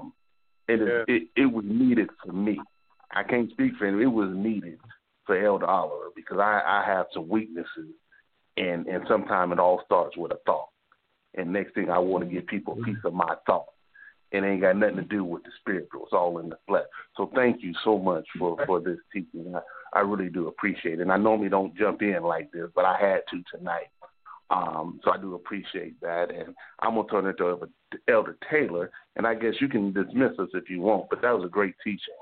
It was needed for me. I can't speak for him. It was needed for Elder Oliver because I have some weaknesses, and sometimes it all starts with a thought. And next thing I want to give people a piece of my thought. It ain't got nothing to do with the spiritual. It's all in the flesh. So thank you so much for this teaching. I really do appreciate it. And I normally don't jump in like this, but I had to tonight. So I do appreciate that. And I'm going to turn it over to Elder Taylor, and I guess you can dismiss us if you want, but that was a great teaching.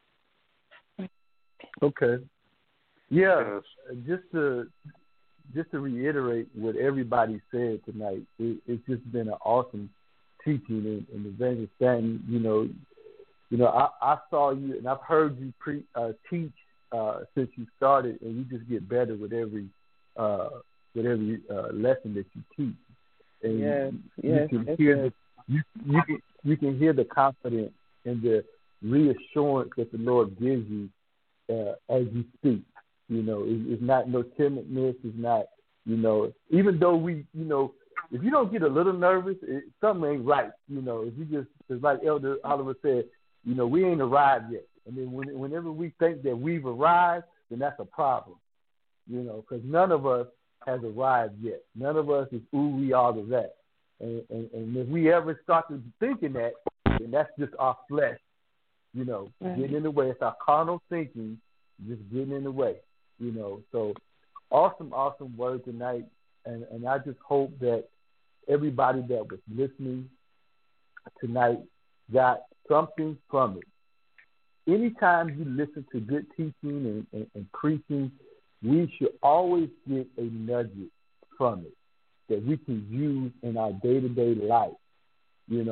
Okay. Yeah, just to reiterate what everybody said tonight, it's just been an awesome teaching and Evangelist Stanton. I saw you and I've heard you teach since you started, and you just get better with every lesson that you teach. And you can hear the confidence and the reassurance that the Lord gives you as you speak. It's not no timidness. It's not, even though if you don't get a little nervous, something ain't right. If you just, it's like Elder Oliver said, we ain't arrived yet. And then whenever we think that we've arrived, then that's a problem. Because none of us has arrived yet. None of us is we are to that. And if we ever start to thinking that, then that's just our flesh, getting in the way. It's our carnal thinking just getting in the way. So awesome word tonight, and I just hope that everybody that was listening tonight got something from it. Anytime you listen to good teaching and preaching, we should always get a nugget from it that we can use in our day-to-day life, and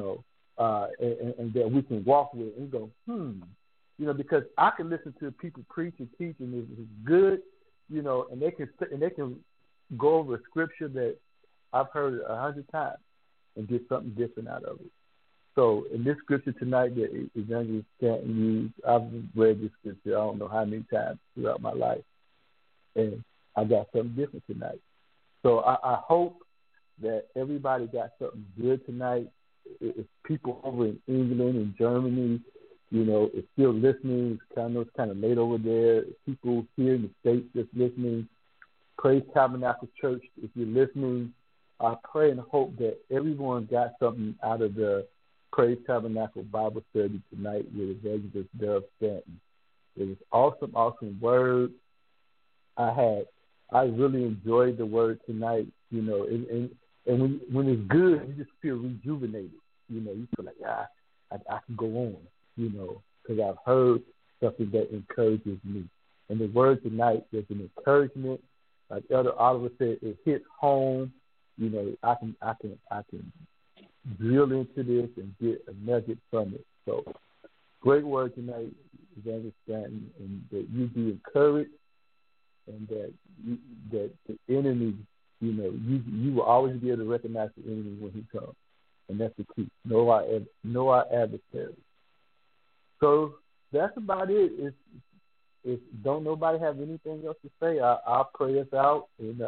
that we can walk with and go, because I can listen to people preach and teach, and it's good, and they can go over a scripture that I've heard 100 times and get something different out of it. So in this scripture tonight that Evangelist Stanton used, I've read this scripture I don't know how many times throughout my life, and I got something different tonight. So I hope that everybody got something good tonight. If people over in England and Germany, is still listening, it's kind of late over there. People here in the States just listening. Praise Tabernacle Church, if you're listening, I pray and hope that everyone got something out of the Praise Tabernacle Bible study tonight with Evangelist Dove Stanton. It was awesome word. I really enjoyed the word tonight, and when it's good, you just feel rejuvenated. You feel like, I can go on, because I've heard something that encourages me. And the word tonight was an encouragement. Like Elder Oliver said, it hits home. I can drill into this and get a nugget from it. So, great word tonight, Evangelist Stanton, and that you be encouraged, and that the enemy, you will always be able to recognize the enemy when he comes, and that's the key. Know our adversary. So that's about it. If don't nobody have anything else to say, I'll pray us out, and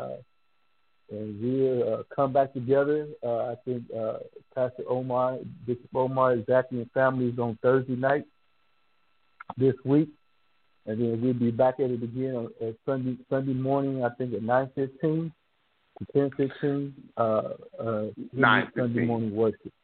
we'll come back together. I think Pastor Omar, Bishop Omar, Zachary, and family is on Thursday night this week, and then we'll be back at it again on Sunday morning. I think at 9:15 to 10:15. 9:15. Sunday morning worship.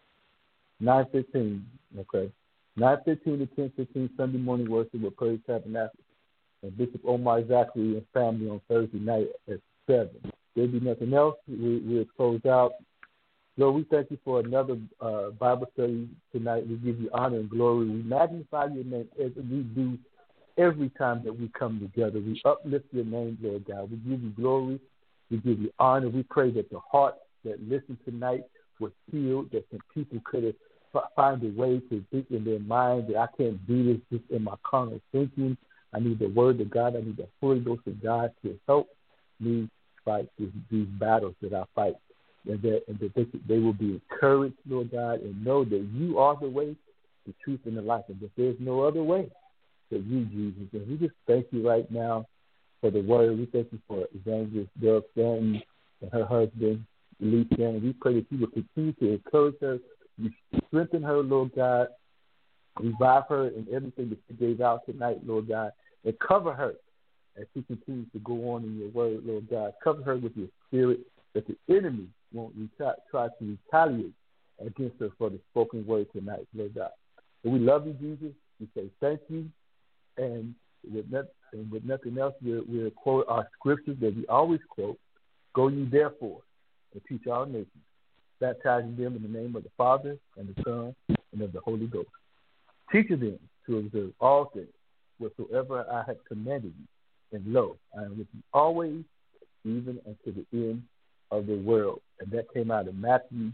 9:15. Okay. 9:15 to 10:15 Sunday morning worship with Praise Tabernacle, and Bishop Omar Zachary and family on Thursday night at 7. There'll be nothing else. We'll close out. Lord, we thank you for another Bible study tonight. We give you honor and glory. We magnify your name as we do every time that we come together. We uplift your name, Lord God. We give you glory. We give you honor. We pray that the hearts that listen tonight were healed, that some people could have find a way to think in their mind that I can't do this just in my carnal thinking. I need the word of God. I need the Holy Ghost of God to help me fight these battles that I fight. And that they will be encouraged, Lord God, and know that you are the way, the truth, and the life, and that there's no other way but you, Jesus. And we just thank you right now for the word. We thank you for Evangelist Dove Stanton and her husband, Lee Stanton. We pray that you will continue to encourage her. You strengthen her, Lord God. Revive her in everything that she gave out tonight, Lord God. And cover her as she continues to go on in your word, Lord God. Cover her with your spirit, that the enemy won't try to retaliate against her for the spoken word tonight, Lord God. And we love you, Jesus. We say thank you. And with And with nothing else, we'll quote our scriptures that we always quote. Go ye therefore and teach all nations, baptizing them in the name of the Father and the Son and of the Holy Ghost, teaching them to observe all things whatsoever I have commanded you. And lo, I am with you always, even unto the end of the world. And that came out of Matthew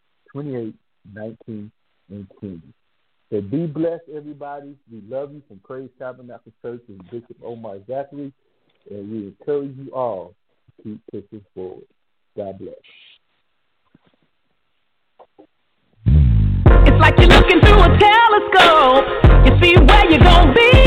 28:19 and 20. So be blessed, everybody. We love you from Praise Tabernacle Church and Bishop Omar Zachary. And we encourage you all to keep pushing forward. God bless. It's like you're looking through a telescope. You see where you're going to be.